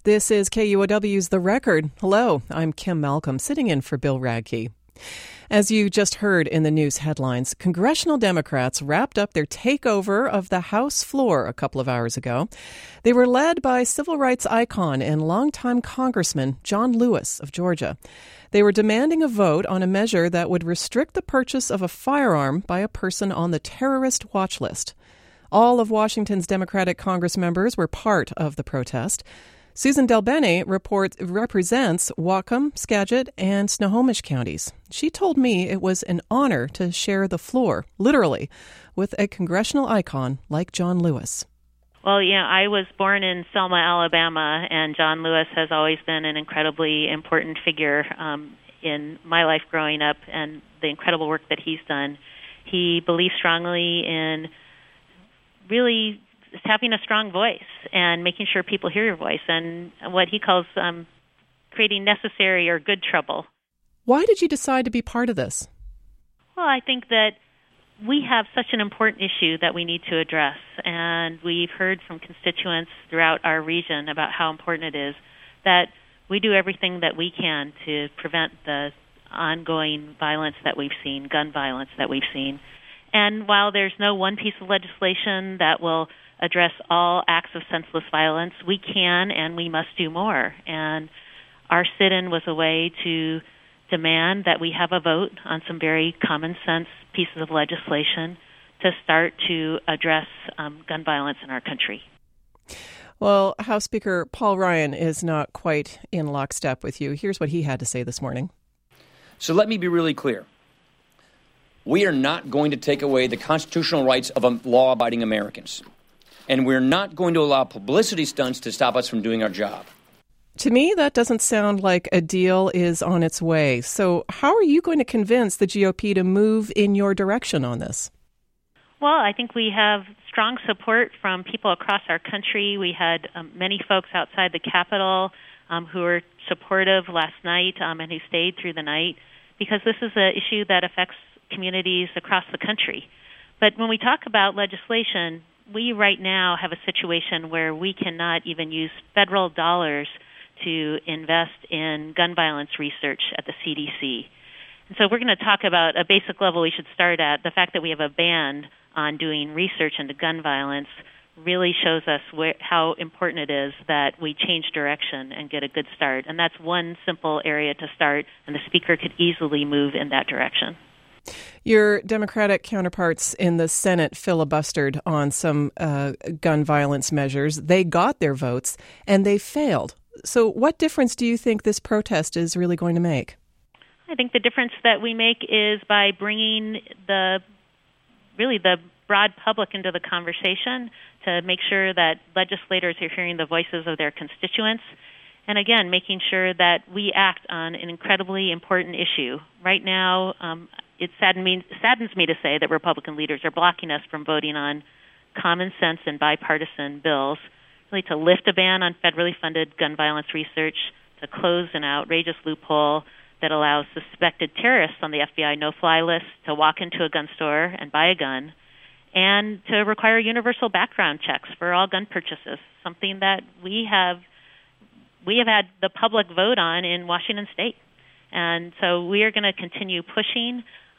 This is KUOW's The Record. Hello, I'm Kim Malcolm, sitting in for Bill Radke. As you just heard in the news headlines, congressional Democrats wrapped up their takeover of the House floor a couple of hours ago. They were led by civil rights icon and longtime Congressman John Lewis of Georgia. They were demanding a vote on a measure that would restrict the purchase of a firearm by a person on the terrorist watch list. All of Washington's Democratic Congress members were part of the protest. Susan DelBene represents Whatcom, Skagit, and Snohomish counties. She told me it was an honor to share the floor, literally, with a congressional icon like John Lewis. Well, yeah, I was born in Selma, Alabama, and John Lewis has always been an incredibly important figure in my life growing up and the incredible work that he's done. He believes strongly in really having a strong voice and making sure people hear your voice and what he calls creating necessary or good trouble. Why did you decide to be part of this? Well, I think that we have such an important issue that we need to address, and we've heard from constituents throughout our region about how important it is that we do everything that we can to prevent the ongoing violence that we've seen, gun violence that we've seen. And while there's no one piece of legislation that will address all acts of senseless violence, we can and we must do more. And our sit-in was a way to demand that we have a vote on some very common sense pieces of legislation to start to address gun violence in our country. Well, House Speaker Paul Ryan is not quite in lockstep with you. Here's what he had to say this morning. So let me be really clear. We are not going to take away the constitutional rights of law-abiding Americans. And we're not going to allow publicity stunts to stop us from doing our job. To me, that doesn't sound like a deal is on its way. So how are you going to convince the GOP to move in your direction on this? Well, I think we have strong support from people across our country. We had many folks outside the Capitol who were supportive last night and who stayed through the night because this is an issue that affects communities across the country. But when we talk about legislation, we right now have a situation where we cannot even use federal dollars to invest in gun violence research at the CDC. And so we're going to talk about a basic level we should start at. The fact that we have a ban on doing research into gun violence really shows us how important it is that we change direction and get a good start. And that's one simple area to start, and the Speaker could easily move in that direction. Your Democratic counterparts in the Senate filibustered on some gun violence measures. They got their votes, and they failed. So what difference do you think this protest is really going to make? I think the difference that we make is by bringing the broad public into the conversation to make sure that legislators are hearing the voices of their constituents. And again, making sure that we act on an incredibly important issue. Right now, it saddens me to say that Republican leaders are blocking us from voting on common sense and bipartisan bills, really to lift a ban on federally funded gun violence research, to close an outrageous loophole that allows suspected terrorists on the FBI no-fly list to walk into a gun store and buy a gun, and to require universal background checks for all gun purchases, something that we have had the public vote on in Washington State. And so we are going to continue pushing.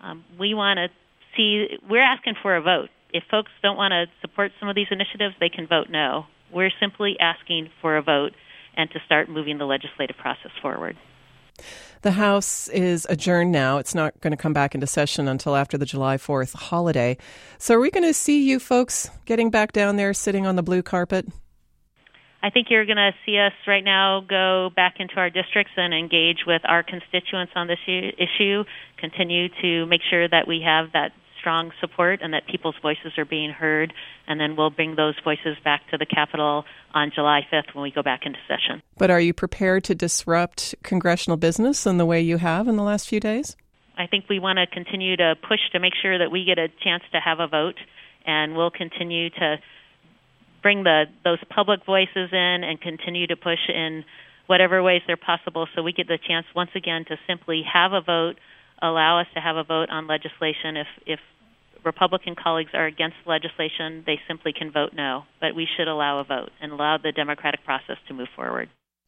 We're asking for a vote. If folks don't want to support some of these initiatives, they can vote no. We're simply asking for a vote and to start moving the legislative process forward. The House is adjourned now. It's not going to come back into session until after the July 4th holiday. So are we going to see you folks getting back down there, sitting on the blue carpet? I think you're going to see us right now go back into our districts and engage with our constituents on this issue, continue to make sure that we have that strong support and that people's voices are being heard, and then we'll bring those voices back to the Capitol on July 5th when we go back into session. But are you prepared to disrupt congressional business in the way you have in the last few days? I think we want to continue to push to make sure that we get a chance to have a vote, and we'll continue to bring those public voices in and continue to push in whatever ways they're possible so we get the chance once again to simply have a vote, allow us to have a vote on legislation. If Republican colleagues are against legislation, they simply can vote no. But we should allow a vote and allow the democratic process to move forward.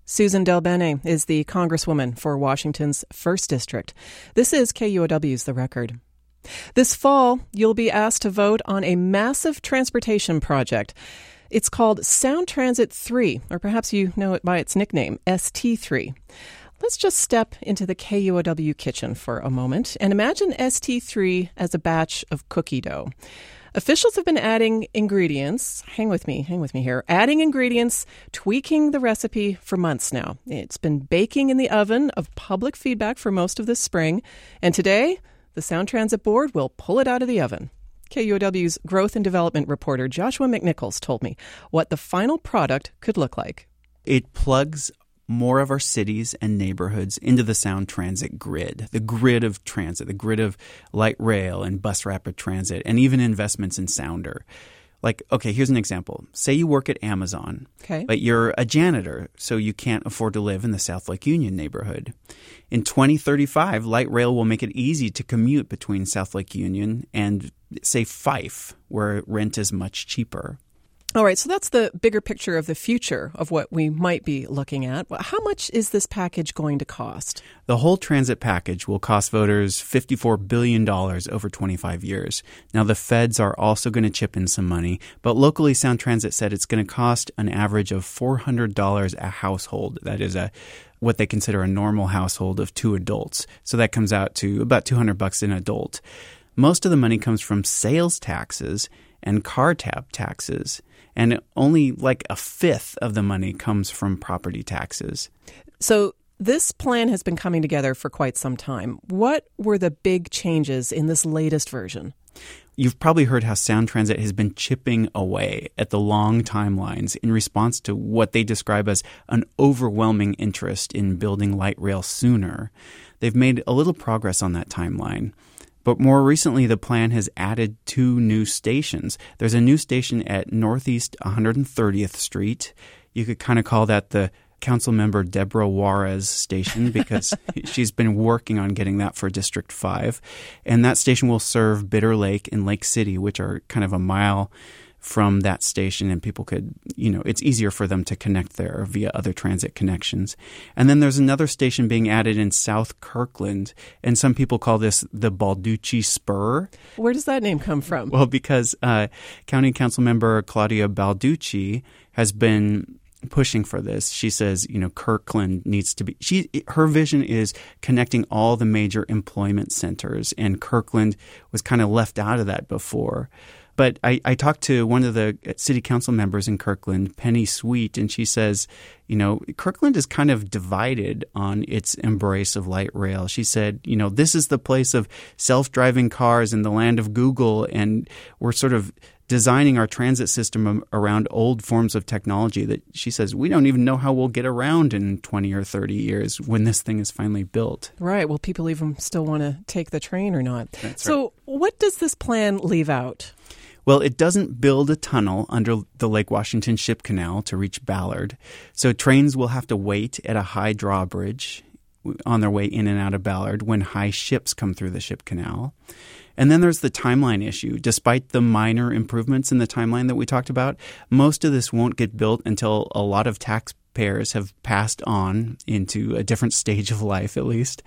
Susan DelBene is the congresswoman for Washington's 1st District. This is KUOW's The Record. This fall, you'll be asked to vote on a massive transportation project. It's called Sound Transit 3, or perhaps you know it by its nickname, ST3. Let's just step into the KUOW kitchen for a moment and imagine ST3 as a batch of cookie dough. Officials have been adding ingredients, hang with me here, adding ingredients, tweaking the recipe for months now. It's been baking in the oven of public feedback for most of this spring, and today, the Sound Transit Board will pull it out of the oven. KUOW's Growth and Development reporter Joshua McNichols told me what the final product could look like. It plugs more of our cities and neighborhoods into the Sound Transit grid, the grid of transit, the grid of light rail and bus rapid transit, and even investments in Sounder. Like, okay, here's an example. Say you work at Amazon, but you're a janitor, so you can't afford to live in the South Lake Union neighborhood. In 2035, light rail will make it easy to commute between South Lake Union and, say, Fife, where rent is much cheaper. All right, so that's the bigger picture of the future of what we might be looking at. How much is this package going to cost? The whole transit package will cost voters $54 billion over 25 years. Now, the feds are also going to chip in some money, but locally, Sound Transit said it's going to cost an average of $400 a household. That is what they consider a normal household of 2 adults. So that comes out to about $200 an adult. Most of the money comes from sales taxes and car tab taxes. And only like a fifth of the money comes from property taxes. So this plan has been coming together for quite some time. What were the big changes in this latest version? You've probably heard how Sound Transit has been chipping away at the long timelines in response to what they describe as an overwhelming interest in building light rail sooner. They've made a little progress on that timeline. But more recently, the plan has added 2 new stations. There's a new station at Northeast 130th Street. You could kind of call that the Councilmember Deborah Juarez station because she's been working on getting that for District 5. And that station will serve Bitter Lake and Lake City, which are kind of a mile from that station, and people could, it's easier for them to connect there via other transit connections. And then there's another station being added in South Kirkland, and some people call this the Balducci Spur. Where does that name come from? Well, because County Council Member Claudia Balducci has been pushing for this. She says, Kirkland needs to be her vision is connecting all the major employment centers, and Kirkland was kind of left out of that before. But I talked to one of the city council members in Kirkland, Penny Sweet, and she says, Kirkland is kind of divided on its embrace of light rail. She said, this is the place of self-driving cars in the land of Google, and we're sort of designing our transit system around old forms of technology that she says we don't even know how we'll get around in 20 or 30 years when this thing is finally built. Right. Will people even still want to take the train or not? That's so right. What does this plan leave out? Well, it doesn't build a tunnel under the Lake Washington Ship Canal to reach Ballard. So trains will have to wait at a high drawbridge on their way in and out of Ballard when high ships come through the Ship Canal. And then there's the timeline issue. Despite the minor improvements in the timeline that we talked about, most of this won't get built until a lot of taxpayers have passed on into a different stage of life, at least.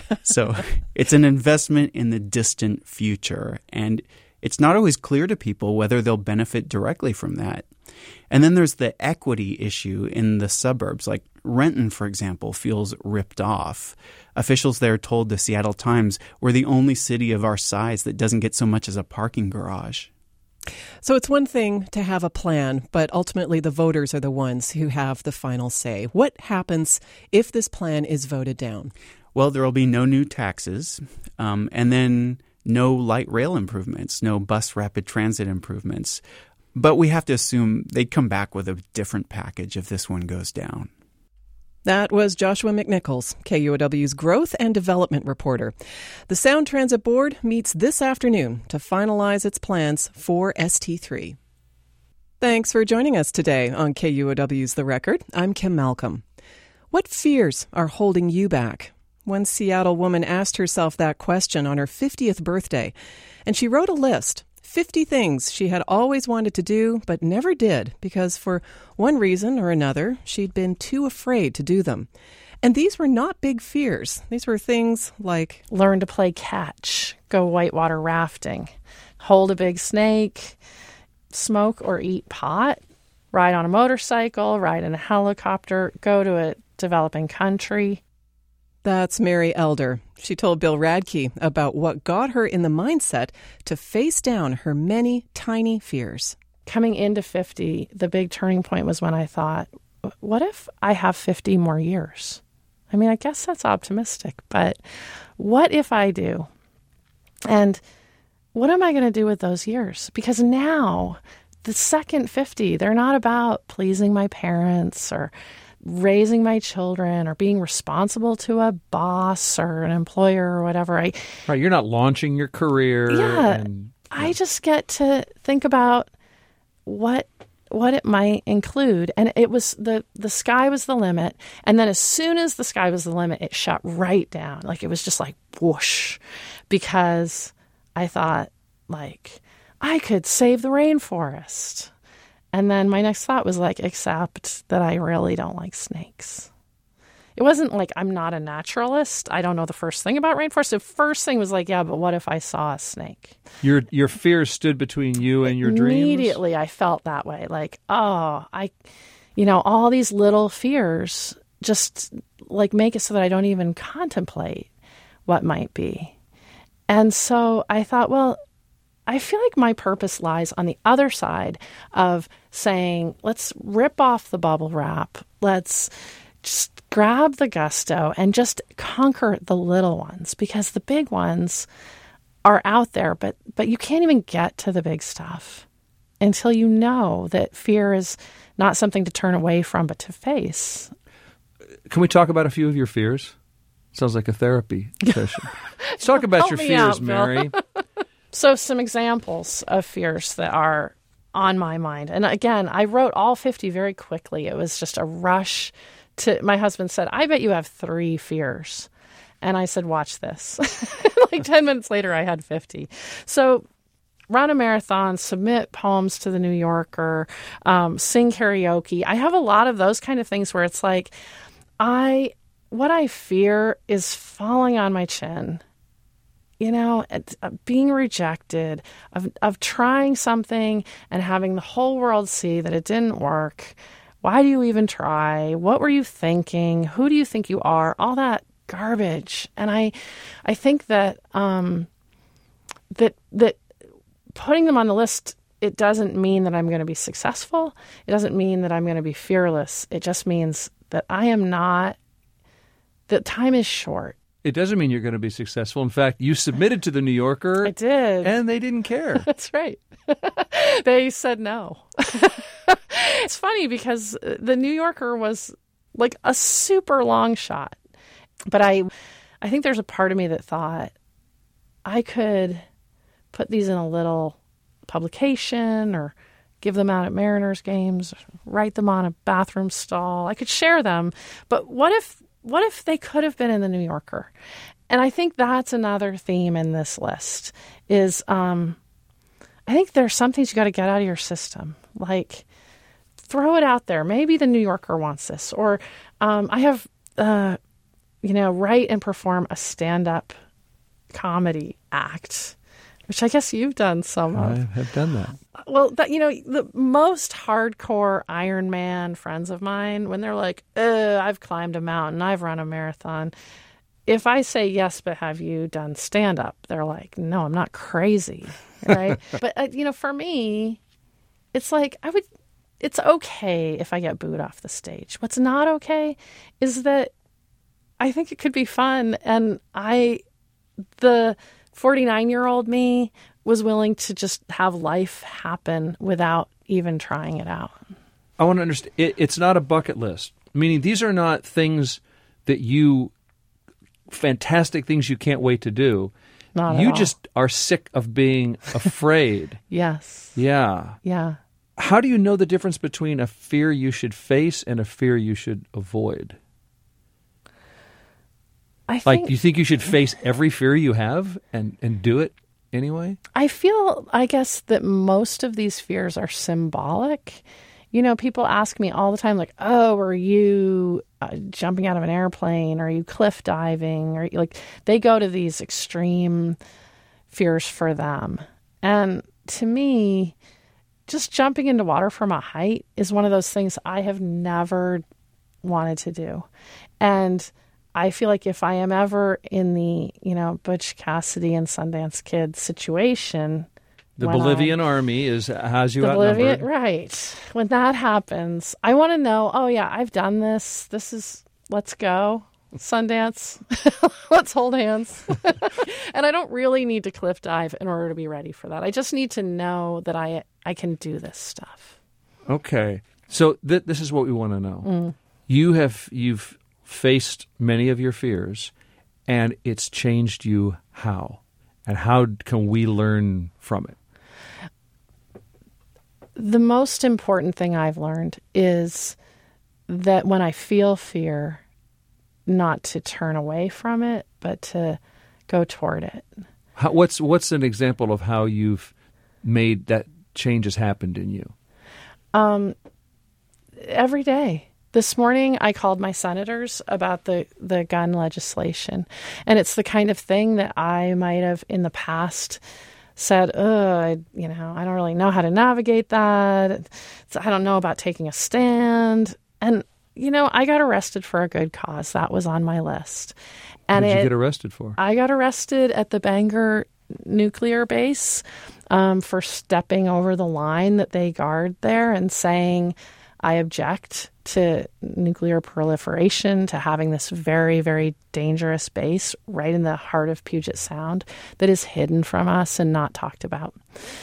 So it's an investment in the distant future, and it's not always clear to people whether they'll benefit directly from that. And then there's the equity issue in the suburbs. Like Renton, for example, feels ripped off. Officials there told the Seattle Times, we're the only city of our size that doesn't get so much as a parking garage. So it's one thing to have a plan, but ultimately the voters are the ones who have the final say. What happens if this plan is voted down? Well, there will be no new taxes, and then no light rail improvements, no bus rapid transit improvements. But we have to assume they'd come back with a different package if this one goes down. That was Joshua McNichols, KUOW's Growth and Development reporter. The Sound Transit Board meets this afternoon to finalize its plans for ST3. Thanks for joining us today on KUOW's The Record. I'm Kim Malcolm. What fears are holding you back? One Seattle woman asked herself that question on her 50th birthday, and she wrote a list. 50 things she had always wanted to do but never did because for one reason or another, she'd been too afraid to do them. And these were not big fears. These were things like learn to play catch, go whitewater rafting, hold a big snake, smoke or eat pot, ride on a motorcycle, ride in a helicopter, go to a developing country. That's Mary Elder. She told Bill Radke about what got her in the mindset to face down her many tiny fears. Coming into 50, the big turning point was when I thought, what if I have 50 more years? I mean, I guess that's optimistic, but what if I do? And what am I going to do with those years? Because now, the second 50, they're not about pleasing my parents or raising my children or being responsible to a boss or an employer or whatever. Right, you're not launching your career. Yeah, I just get to think about what it might include. And it was the sky was the limit. And then as soon as the sky was the limit, it shut right down. Like it was just like whoosh, because I thought like I could save the rainforest. And then my next thought was like, except that I really don't like snakes. It wasn't like I'm not a naturalist. I don't know the first thing about rainforests. The first thing was like, yeah, but what if I saw a snake? Your fears stood between you and your dreams? Immediately I felt that way. Like, all these little fears just like make it so that I don't even contemplate what might be. And so I thought, well, I feel like my purpose lies on the other side of saying, let's rip off the bubble wrap. Let's just grab the gusto and just conquer the little ones, because the big ones are out there, but you can't even get to the big stuff until you know that fear is not something to turn away from, but to face. Can we talk about a few of your fears? Sounds like a therapy session. Let's talk about your fears, Mary. So some examples of fears that are on my mind. And again, I wrote all 50 very quickly. It was just a rush my husband said, I bet you have 3 fears. And I said, watch this. Like 10 minutes later, I had 50. So run a marathon, submit poems to the New Yorker, sing karaoke. I have a lot of those kind of things where it's like, what I fear is falling on my chin. Being rejected, of trying something and having the whole world see that it didn't work. Why do you even try? What were you thinking? Who do you think you are? All that garbage. And I think that that putting them on the list, it doesn't mean that I'm going to be successful. It doesn't mean that I'm going to be fearless. It just means that that time is short. It doesn't mean you're going to be successful. In fact, you submitted to the New Yorker. I did. And they didn't care. That's right. They said no. It's funny because the New Yorker was like a super long shot. But I think there's a part of me that thought I could put these in a little publication or give them out at Mariners games, write them on a bathroom stall. I could share them. But what if they could have been in the New Yorker? And I think that's another theme in this list is I think there's some things you got to get out of your system. Like throw it out there. Maybe the New Yorker wants this. Or I have, write and perform a stand-up comedy act, which I guess you've done some of. I have done that. Well, the most hardcore Ironman friends of mine, when they're like, I've climbed a mountain, I've run a marathon. If I say, yes, but have you done stand-up? They're like, no, I'm not crazy, right? But, for me, it's like it's okay if I get booed off the stage. What's not okay is that I think it could be fun. And the 49-year-old me was willing to just have life happen without even trying it out. I want to understand. It's not a bucket list, meaning these are not things that fantastic things you can't wait to do. Not you at all. Just are sick of being afraid. Yes. Yeah. Yeah. How do you know the difference between a fear you should face and a fear you should avoid? Do you think you should face every fear you have and do it anyway? I guess that most of these fears are symbolic. People ask me all the time, like, oh, are you jumping out of an airplane? Are you cliff diving? Or they go to these extreme fears for them. And to me, just jumping into water from a height is one of those things I have never wanted to do. And I feel like if I am ever in the, Butch Cassidy and Sundance Kid situation, the Bolivian army has you outnumbered. Right. When that happens, I want to know, oh, yeah, I've done this. Let's go. Sundance. Let's hold hands. And I don't really need to cliff dive in order to be ready for that. I just need to know that I can do this stuff. Okay. So this is what we want to know. You've faced many of your fears, and it's changed you how? And how can we learn from it? The most important thing I've learned is that when I feel fear, not to turn away from it, but to go toward it. What's an example of how you've made that change has happened in you? Every day. This morning, I called my senators about the gun legislation. And it's the kind of thing that I might have in the past said, I don't really know how to navigate that. I don't know about taking a stand. And, I got arrested for a good cause. That was on my list. And what did you get arrested for? I got arrested at the Bangor nuclear base for stepping over the line that they guard there and saying, I object to nuclear proliferation, to having this very, very dangerous base right in the heart of Puget Sound that is hidden from us and not talked about.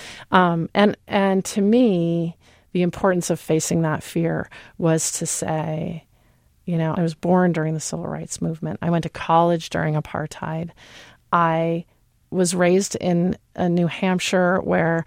And to me, the importance of facing that fear was to say, I was born during the Civil Rights Movement. I went to college during apartheid. I was raised in New Hampshire where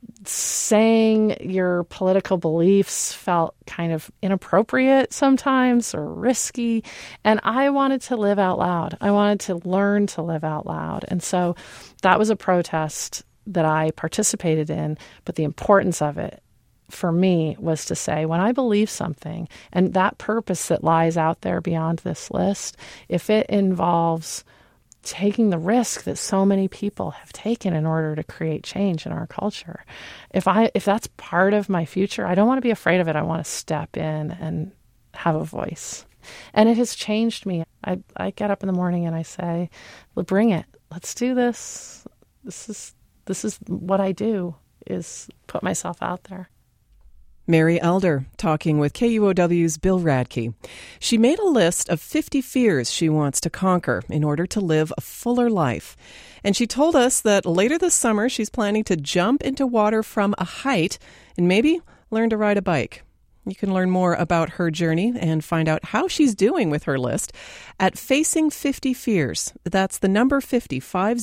saying your political beliefs felt kind of inappropriate sometimes or risky. And I wanted to live out loud. I wanted to learn to live out loud. And so that was a protest that I participated in. But the importance of it for me was to say, when I believe something and that purpose that lies out there beyond this list, if it involves taking the risk that so many people have taken in order to create change in our culture, if that's part of my future, I don't want to be afraid of it. I want to step in and have a voice. And it has changed me. I get up in the morning and I say, well, bring it. Let's do this. This is what I do, is put myself out there. Mary Elder talking with KUOW's Bill Radke. She made a list of 50 fears she wants to conquer in order to live a fuller life. And she told us that later this summer she's planning to jump into water from a height and maybe learn to ride a bike. You can learn more about her journey and find out how she's doing with her list at Facing 50 Fears. That's the number 50,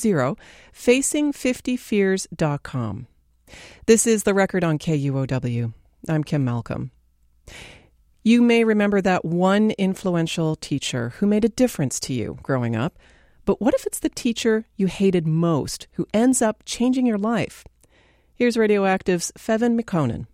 facing50fears.com. This is The Record on KUOW. I'm Kim Malcolm. You may remember that one influential teacher who made a difference to you growing up. But what if it's the teacher you hated most who ends up changing your life? Here's Radioactive's Fevin McConan.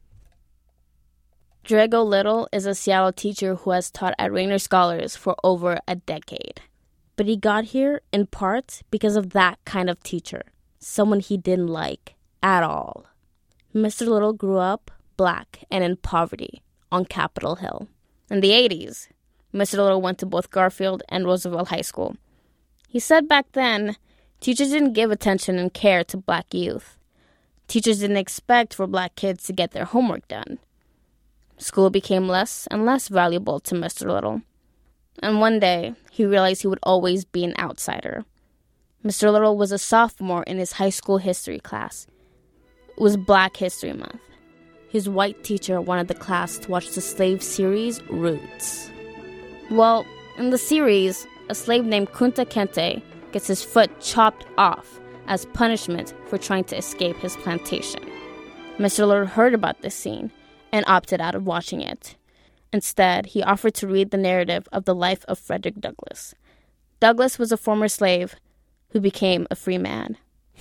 Drago Little is a Seattle teacher who has taught at Rainer Scholars for over a decade. But he got here in part because of that kind of teacher, someone he didn't like at all. Mr. Little grew up Black and in poverty on Capitol Hill. In the 80s, Mr. Little went to both Garfield and Roosevelt High School. He said back then, teachers didn't give attention and care to Black youth. Teachers didn't expect for Black kids to get their homework done. School became less and less valuable to Mr. Little. And one day, he realized he would always be an outsider. Mr. Little was a sophomore in his high school history class. It was Black History Month. His white teacher wanted the class to watch the slave series, Roots. Well, in the series, a slave named Kunta Kinte gets his foot chopped off as punishment for trying to escape his plantation. Mr. Little heard about this scene and opted out of watching it. Instead, he offered to read the narrative of the life of Frederick Douglass. Douglass was a former slave who became a free man.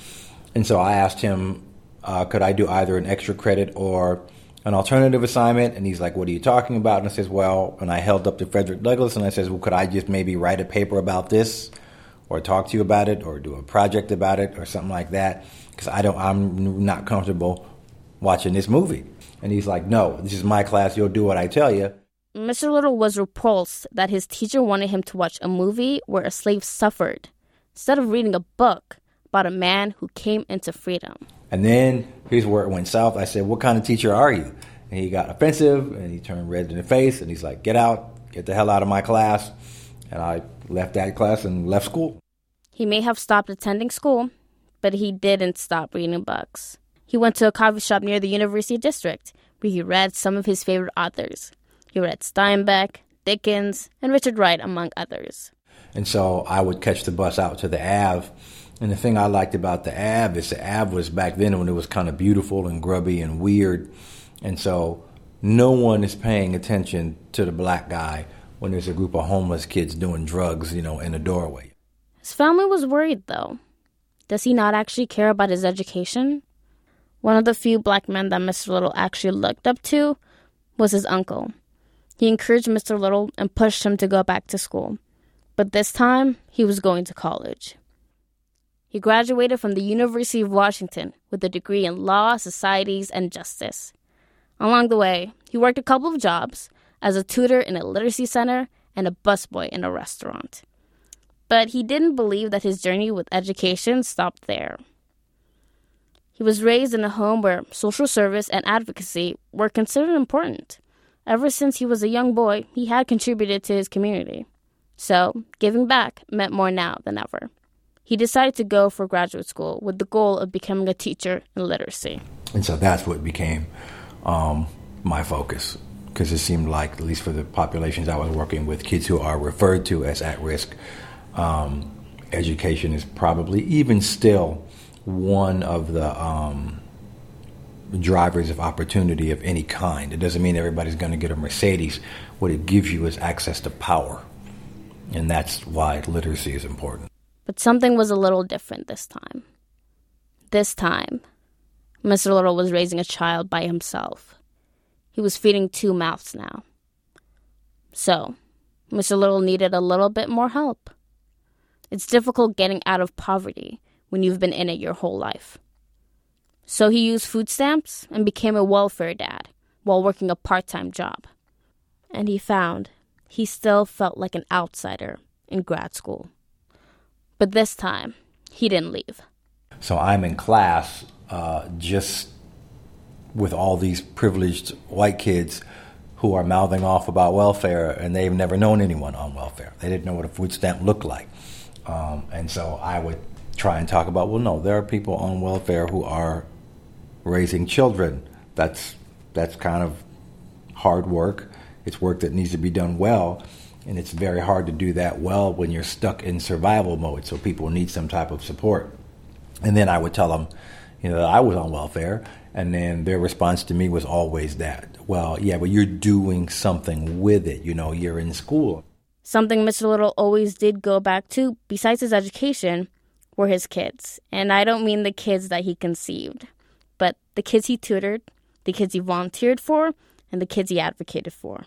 And so I asked him, could I do either an extra credit or an alternative assignment? And he's like, what are you talking about? And I says, well, and I held up to Frederick Douglass and I says, well, could I just maybe write a paper about this or talk to you about it or do a project about it or something like that? Because I'm not comfortable watching this movie. And he's like, no, this is my class. You'll do what I tell you. Mr. Little was repulsed that his teacher wanted him to watch a movie where a slave suffered, instead of reading a book about a man who came into freedom. And then here's where it went south. I said, what kind of teacher are you? And he got offensive and he turned red in the face and he's like, get out, get the hell out of my class. And I left that class and left school. He may have stopped attending school, but he didn't stop reading books. He went to a coffee shop near the University District where he read some of his favorite authors. He read Steinbeck, Dickens, and Richard Wright, among others. And so I would catch the bus out to the Ave. And the thing I liked about the Ave is the Ave was back then when it was kind of beautiful and grubby and weird. And so no one is paying attention to the black guy when there's a group of homeless kids doing drugs, in a doorway. His family was worried, though. Does he not actually care about his education? One of the few black men that Mr. Little actually looked up to was his uncle. He encouraged Mr. Little and pushed him to go back to school. But this time, he was going to college. He graduated from the University of Washington with a degree in law, societies, and justice. Along the way, he worked a couple of jobs as a tutor in a literacy center and a busboy in a restaurant. But he didn't believe that his journey with education stopped there. He was raised in a home where social service and advocacy were considered important. Ever since he was a young boy, he had contributed to his community. So, giving back meant more now than ever. He decided to go for graduate school with the goal of becoming a teacher in literacy. And so that's what became my focus, because it seemed like, at least for the populations I was working with, kids who are referred to as at risk, education is probably even still one of the drivers of opportunity of any kind. It doesn't mean everybody's going to get a Mercedes. What it gives you is access to power. And that's why literacy is important. But something was a little different this time. This time, Mr. Little was raising a child by himself. He was feeding 2 mouths now. So, Mr. Little needed a little bit more help. It's difficult getting out of poverty when you've been in it your whole life. So he used food stamps and became a welfare dad while working a part-time job. And he found he still felt like an outsider in grad school. But this time, he didn't leave. So I'm in class just with all these privileged white kids who are mouthing off about welfare, and they've never known anyone on welfare. They didn't know what a food stamp looked like. And so I would try and talk about, well, no, there are people on welfare who are raising children. That's kind of hard work. It's work that needs to be done well, and it's very hard to do that well when you're stuck in survival mode, so people need some type of support. And then I would tell them, that I was on welfare, and then their response to me was always that, well, yeah, but you're doing something with it, you're in school. Something Mr. Little always did go back to, besides his education, were his kids. And I don't mean the kids that he conceived, but the kids he tutored, the kids he volunteered for, and the kids he advocated for.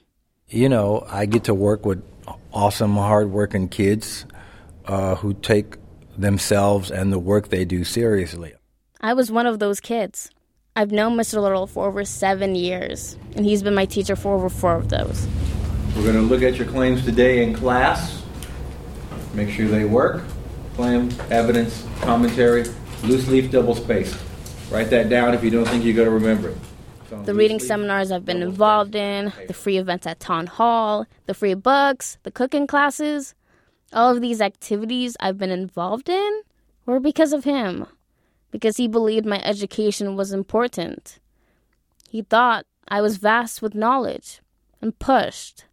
I get to work with awesome, hard-working kids who take themselves and the work they do seriously. I was one of those kids. I've known Mr. Little for over 7 years, and he's been my teacher for over 4 of those. We're going to look at your claims today in class. Make sure they work. Claim, evidence, commentary, loose leaf, double space. Write that down if you don't think you're going to remember it. The reading seminars I've been involved in, the free events at Town Hall, the free books, the cooking classes, all of these activities I've been involved in were because of him, because he believed my education was important. He thought I was vast with knowledge and pushed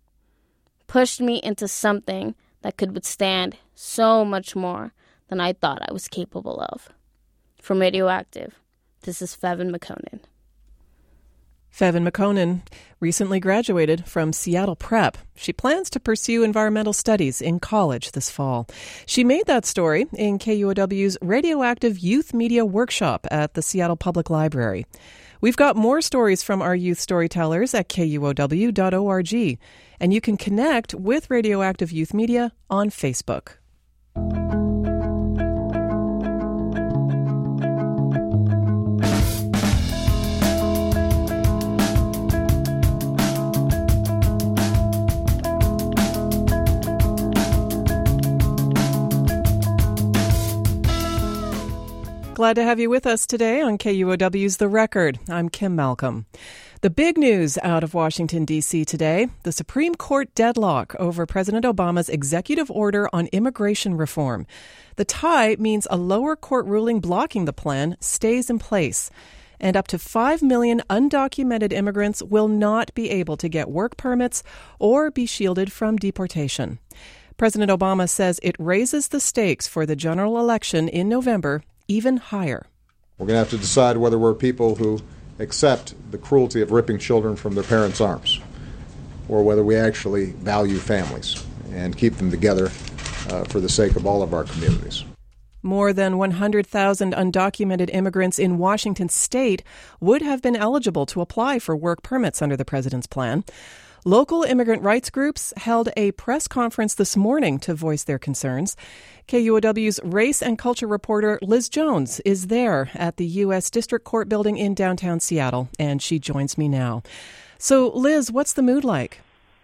me into something that could withstand so much more than I thought I was capable of. From Radioactive, this is Fevin McConan. Fevin McConan recently graduated from Seattle Prep. She plans to pursue environmental studies in college this fall. She made that story in KUOW's Radioactive Youth Media Workshop at the Seattle Public Library. We've got more stories from our youth storytellers at KUOW.org, and you can connect with Radioactive Youth Media on Facebook. Glad to have you with us today on KUOW's The Record. I'm Kim Malcolm. The big news out of Washington, D.C. today, the Supreme Court deadlock over President Obama's executive order on immigration reform. The tie means a lower court ruling blocking the plan stays in place, and up to 5 million undocumented immigrants will not be able to get work permits or be shielded from deportation. President Obama says it raises the stakes for the general election in November even higher. We're going to have to decide whether we're people who accept the cruelty of ripping children from their parents' arms, or whether we actually value families and keep them together for the sake of all of our communities. More than 100,000 undocumented immigrants in Washington state would have been eligible to apply for work permits under the president's plan. Local immigrant rights groups held a press conference this morning to voice their concerns. KUOW's race and culture reporter Liz Jones is there at the U.S. District Court building in downtown Seattle, and she joins me now. So, Liz, what's the mood like?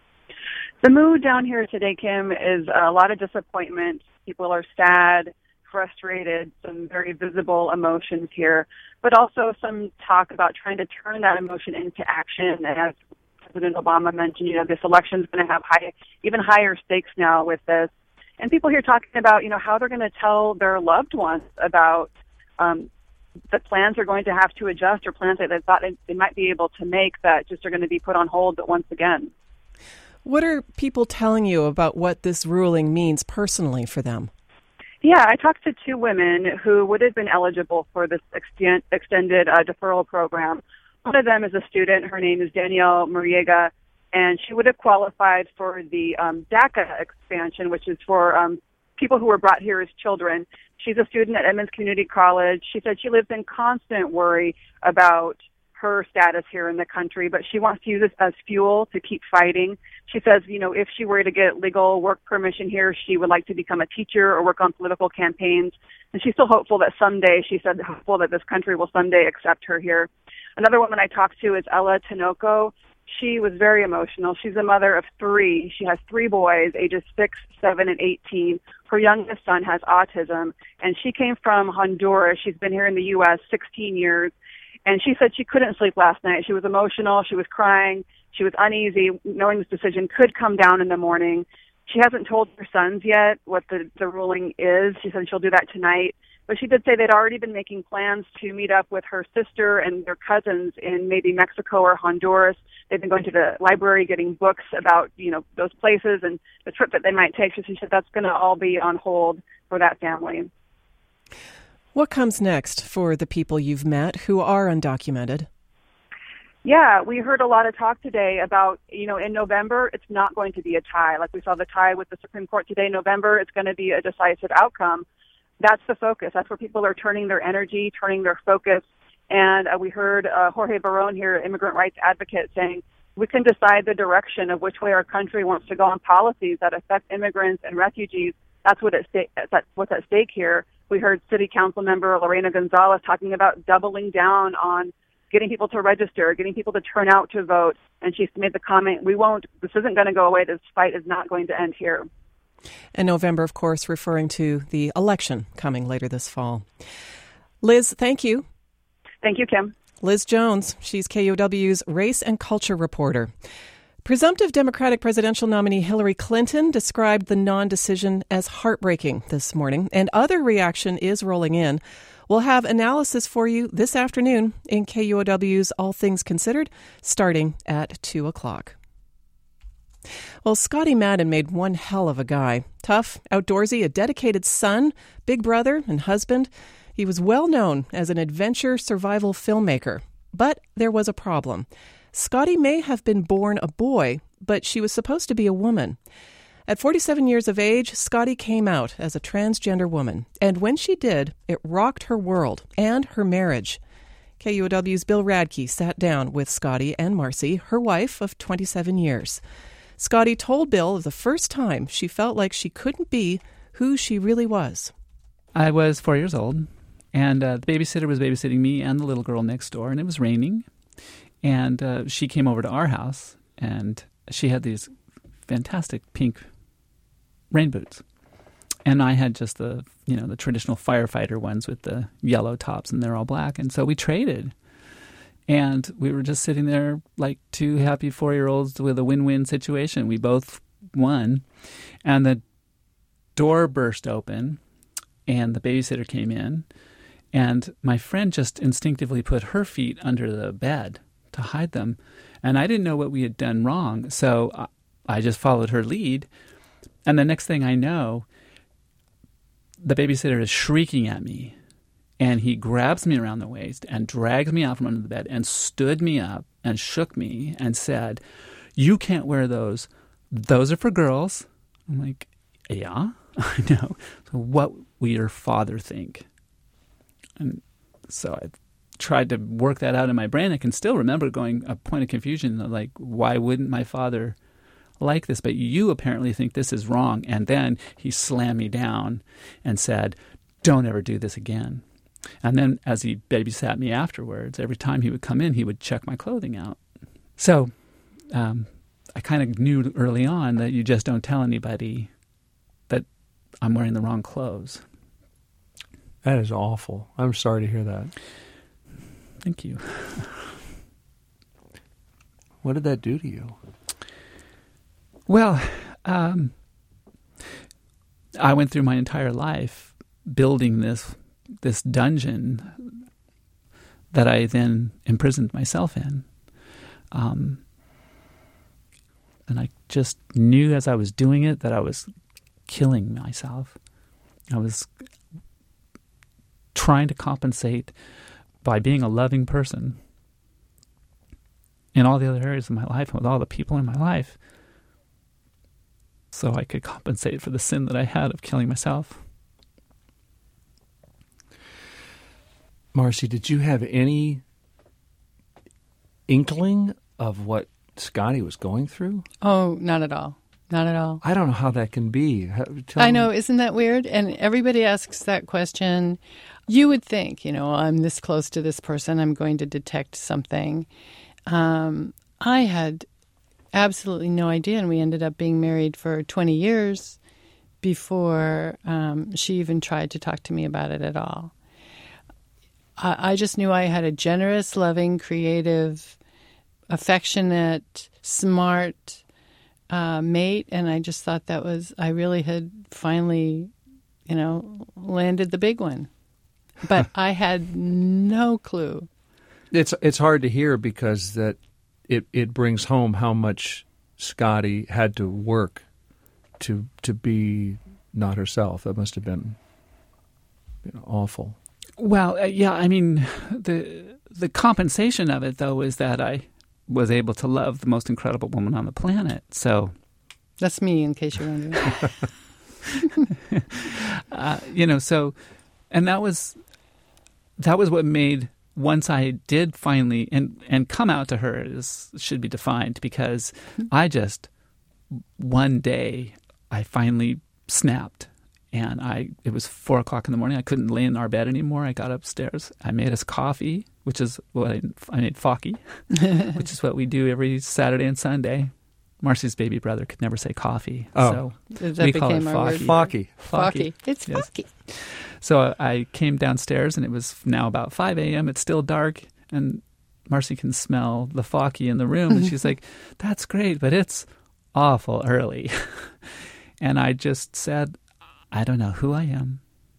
The mood down here today, Kim, is a lot of disappointment. People are sad, frustrated, some very visible emotions here, but also some talk about trying to turn that emotion into action. And as President Obama mentioned, this election is going to have even higher stakes now with this. And people here talking about, how they're going to tell their loved ones about the plans they're going to have to adjust, or plans that they thought they might be able to make that just are going to be put on hold once again. What are people telling you about what this ruling means personally for them? Yeah, I talked to two women who would have been eligible for this extended deferral program. One of them is a student. Her name is Danielle Muriega, and she would have qualified for the DACA expansion, which is for people who were brought here as children. She's a student at Edmonds Community College. She said she lives in constant worry about her status here in the country, but she wants to use this as fuel to keep fighting. She says, if she were to get legal work permission here, she would like to become a teacher or work on political campaigns. And she's still hopeful that someday, she said, hopeful that this country will someday accept her here. Another woman I talked to is Ella Tinoco. She was very emotional. She's a mother of 3. She has 3 boys, ages 6, 7, and 18. Her youngest son has autism, and she came from Honduras. She's been here in the U.S. 16 years, and she said she couldn't sleep last night. She was emotional. She was crying. She was uneasy, knowing this decision could come down in the morning. She hasn't told her sons yet what the ruling is. She said she'll do that tonight. But she did say they'd already been making plans to meet up with her sister and their cousins in maybe Mexico or Honduras. They've been going to the library getting books about, those places and the trip that they might take. So she said that's going to all be on hold for that family. What comes next for the people you've met who are undocumented? Yeah, we heard a lot of talk today about, in November, it's not going to be a tie. Like we saw the tie with the Supreme Court today. November, it's going to be a decisive outcome. That's the focus. That's where people are turning their energy, turning their focus. And we heard Jorge Barron here, immigrant rights advocate, saying we can decide the direction of which way our country wants to go on policies that affect immigrants and refugees. That's what's at stake here. We heard City Council member Lorena Gonzalez talking about doubling down on getting people to register, getting people to turn out to vote. And she made the comment, this isn't going to go away. This fight is not going to end here. And November, of course, referring to the election coming later this fall. Liz, thank you. Thank you, Kim. Liz Jones, she's KUOW's race and culture reporter. Presumptive Democratic presidential nominee Hillary Clinton described the non-decision as heartbreaking this morning, and other reaction is rolling in. We'll have analysis for you this afternoon in KUOW's All Things Considered, starting at 2 o'clock. Well, Scotty Madden made one hell of a guy. Tough, outdoorsy, a dedicated son, big brother, and husband. He was well known as an adventure survival filmmaker. But there was a problem. Scotty may have been born a boy, but she was supposed to be a woman. At 47 years of age, Scotty came out as a transgender woman, and when she did, it rocked her world and her marriage. KUOW's Bill Radke sat down with Scotty and Marcy, her wife of 27 years. Scotty told Bill of the first time she felt like she couldn't be who she really was. I was 4 years old, and the babysitter was babysitting me and the little girl next door, and it was raining. And she came over to our house, and she had these fantastic pink rain boots. And I had just the traditional firefighter ones with the yellow tops, and they're all black. And so we traded. And we were just sitting there like two happy 4-year-olds with a win-win situation. We both won. And the door burst open, and the babysitter came in. And my friend just instinctively put her feet under the bed to hide them. And I didn't know what we had done wrong. So I just followed her lead. And the next thing I know, the babysitter is shrieking at me. And he grabs me around the waist and drags me out from under the bed and stood me up and shook me and said, "You can't wear those. Those are for girls." I'm like, "Yeah, I know. So what will your father think?" And so I tried to work that out in my brain. I can still remember going a point of confusion, like, why wouldn't my father like this? But you apparently think this is wrong. And then he slammed me down and said, "Don't ever do this again." And then as he babysat me afterwards, every time he would come in, he would check my clothing out. So I kind of knew early on that you just don't tell anybody that I'm wearing the wrong clothes. That is awful. I'm sorry to hear that. Thank you. What did that do to you? Well, I went through my entire life building this dungeon that I then imprisoned myself in. And I just knew as I was doing it that I was killing myself. I was trying to compensate by being a loving person in all the other areas of my life and with all the people in my life, so I could compensate for the sin that I had of killing myself. Marcy, did you have any inkling of what Scotty was going through? Oh, not at all. Not at all. I don't know how that can be. I know, isn't that weird? And everybody asks that question. You would think, I'm this close to this person, I'm going to detect something. I had absolutely no idea, and we ended up being married for 20 years before she even tried to talk to me about it at all. I just knew I had a generous, loving, creative, affectionate, smart mate, and I just thought I really had finally, landed the big one. But I had no clue. It's hard to hear because that it brings home how much Scotty had to work to be not herself. That must have been awful. Well, yeah, I mean, the compensation of it, though, is that I was able to love the most incredible woman on the planet. So that's me, in case you're wondering. And that was what made, once I did finally and come out to her, should be defined, because I just one day I finally snapped. And it was 4:00 in the morning. I couldn't lay in our bed anymore. I got upstairs. I made us coffee, which is what I made Focky, which is what we do every Saturday and Sunday. Marcy's baby brother could never say coffee. Oh, so that we call it Focky. Focky. It's yes. Focky. So I came downstairs, and it was now about 5 a.m. It's still dark, and Marcy can smell the Focky in the room. And she's like, "That's great, but it's awful early." And I just said, "I don't know who I am."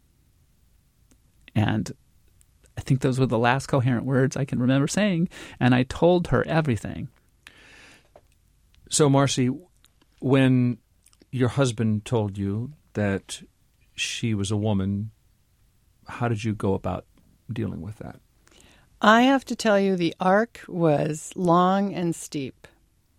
And I think those were the last coherent words I can remember saying. And I told her everything. So, Marcy, when your husband told you that she was a woman, how did you go about dealing with that? I have to tell you, the arc was long and steep.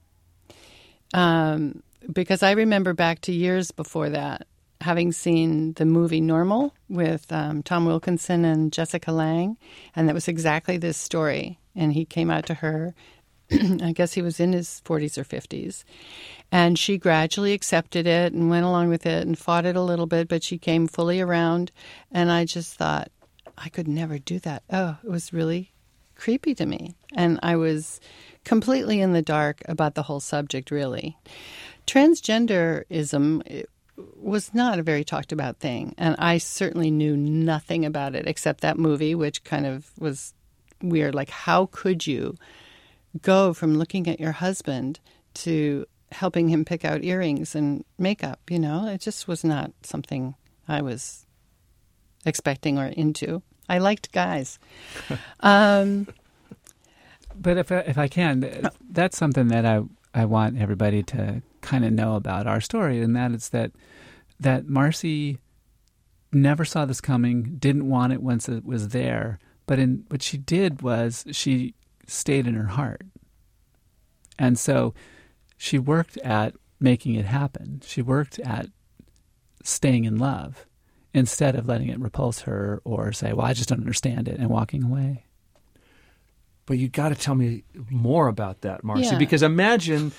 Because I remember back to years before that, having seen the movie Normal with Tom Wilkinson and Jessica Lange, and that was exactly this story. And he came out to her, I guess he was in his 40s or 50s, and she gradually accepted it and went along with it and fought it a little bit, but she came fully around. And I just thought, I could never do that. Oh, it was really creepy to me. And I was completely in the dark about the whole subject, really. Transgenderism was not a very talked about thing, and I certainly knew nothing about it except that movie, which kind of was weird. Like, how could you go from looking at your husband to helping him pick out earrings and makeup? You know, it just was not something I was expecting or into. I liked guys. But if I can, that's something that I want everybody to kind of know about our story, and that is that Marcy never saw this coming, didn't want it once it was there, but what she did was she stayed in her heart. And so she worked at making it happen. She worked at staying in love instead of letting it repulse her or say, well, I just don't understand it, and walking away. But you got to tell me more about that, Marcy, Yeah. because imagine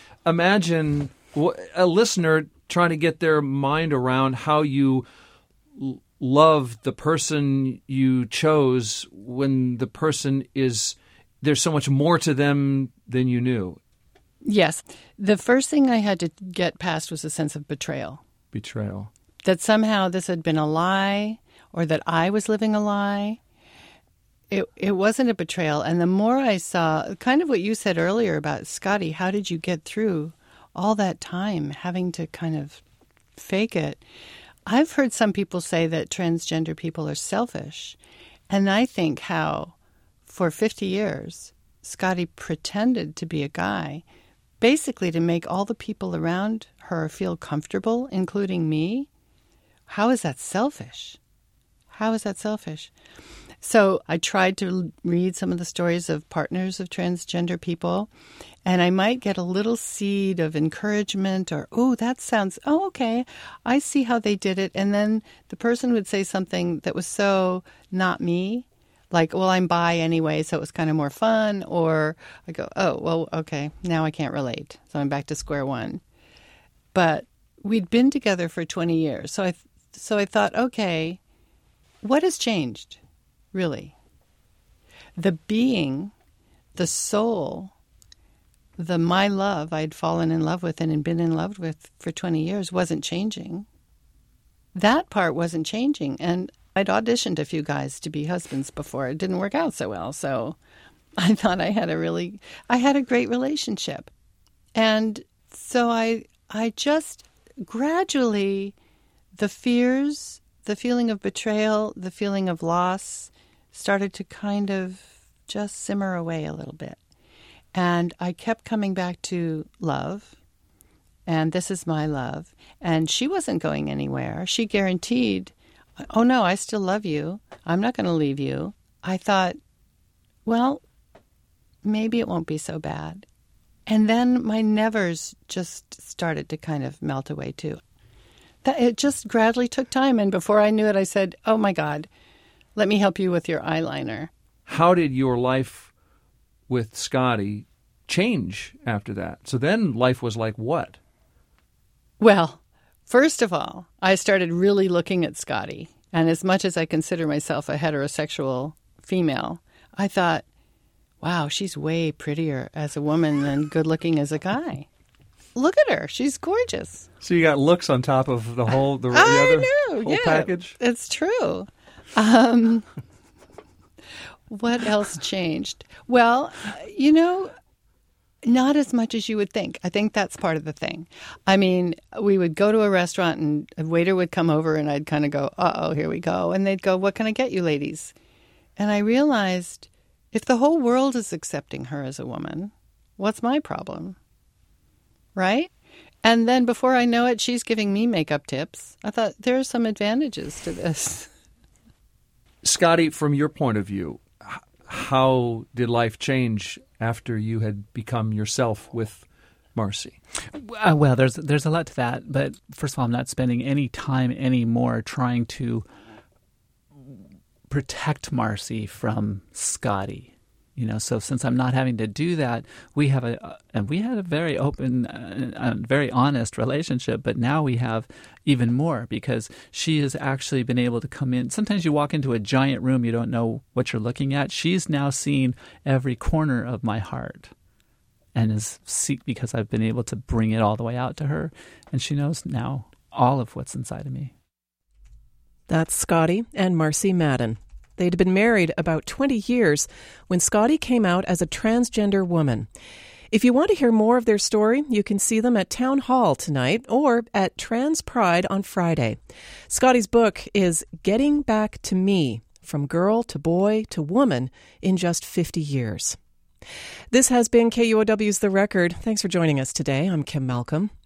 a listener trying to get their mind around how you love the person you chose when the person there's so much more to them than you knew. Yes. The first thing I had to get past was a sense of betrayal. Betrayal. That somehow this had been a lie, or that I was living a lie. It wasn't a betrayal. And the more I saw, kind of what you said earlier about Scotty, how did you get through all that time having to kind of fake it? I've heard some people say that transgender people are selfish. And I think how for 50 years, Scotty pretended to be a guy, basically to make all the people around her feel comfortable, including me. How is that selfish? How is that selfish? So I tried to read some of the stories of partners of transgender people, and I might get a little seed of encouragement or, oh, that sounds, oh, okay, I see how they did it. And then the person would say something that was so not me, like, well, I'm bi anyway, so it was kind of more fun. Or I go, oh, well, okay, now I can't relate. So I'm back to square one. But we'd been together for 20 years. So I thought, okay, what has changed? Really, the being, the soul, my love I'd fallen in love with and had been in love with for 20 years wasn't changing. That part wasn't changing. And I'd auditioned a few guys to be husbands before. It didn't work out so well. So I thought I had a great relationship. And so I just gradually, the fears, the feeling of betrayal, the feeling of loss started to kind of just simmer away a little bit. And I kept coming back to love, and this is my love. And she wasn't going anywhere. She guaranteed, oh no, I still love you. I'm not going to leave you. I thought, well, maybe it won't be so bad. And then my nevers just started to kind of melt away too. It just gradually took time. And before I knew it, I said, oh my God, let me help you with your eyeliner. How did your life with Scotty change after that? So then life was like what? Well, first of all, I started really looking at Scotty. And as much as I consider myself a heterosexual female, I thought, wow, she's way prettier as a woman than good looking as a guy. Look at her. She's gorgeous. So you got looks on top of the whole whole package? It's true. What else changed? Well, not as much as you would think. I think that's part of the thing. I mean, we would go to a restaurant and a waiter would come over and I'd kind of go, uh-oh, here we go. And they'd go, what can I get you ladies? And I realized if the whole world is accepting her as a woman, what's my problem? Right? And then before I know it, she's giving me makeup tips. I thought there are some advantages to this. Scotty, from your point of view, how did life change after you had become yourself with Marcy? Well, there's a lot to that. But first of all, I'm not spending any time anymore trying to protect Marcy from Scotty. So since I'm not having to do that, we had a very open and very honest relationship, but now we have even more because she has actually been able to come in. Sometimes you walk into a giant room, you don't know what you're looking at. She's now seen every corner of my heart and because I've been able to bring it all the way out to her, and she knows now all of what's inside of me. That's Scotty and Marcy Madden. They'd been married about 20 years when Scotty came out as a transgender woman. If you want to hear more of their story, you can see them at Town Hall tonight or at Trans Pride on Friday. Scotty's book is Getting Back to Me, From Girl to Boy to Woman in Just 50 Years. This has been KUOW's The Record. Thanks for joining us today. I'm Kim Malcolm.